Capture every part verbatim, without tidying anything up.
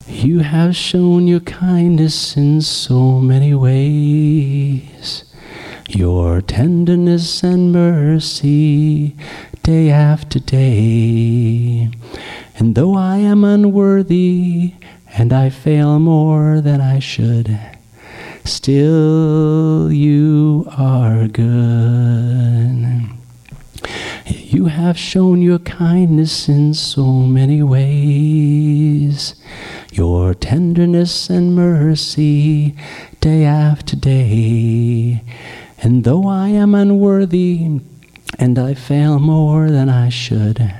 You have shown your kindness in so many ways, your tenderness and mercy day after day. And though I am unworthy and I fail more than I should, still you are good. You have shown your kindness in so many ways, your tenderness and mercy day after day. And though I am unworthy and I fail more than I should,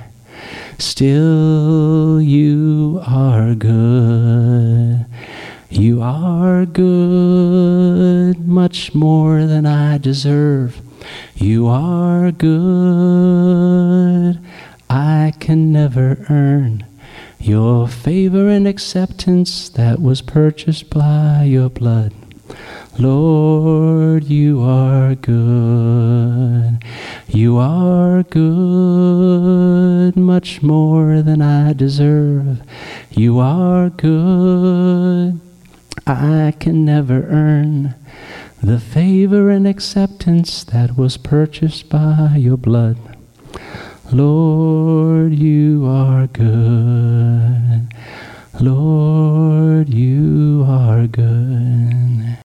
still you are good. You are good, much more than I deserve. You are good, I can never earn your favor and acceptance that was purchased by your blood. Lord, you are good. You are good, much more than I deserve. You are good, I can never earn the favor and acceptance that was purchased by your blood. Lord,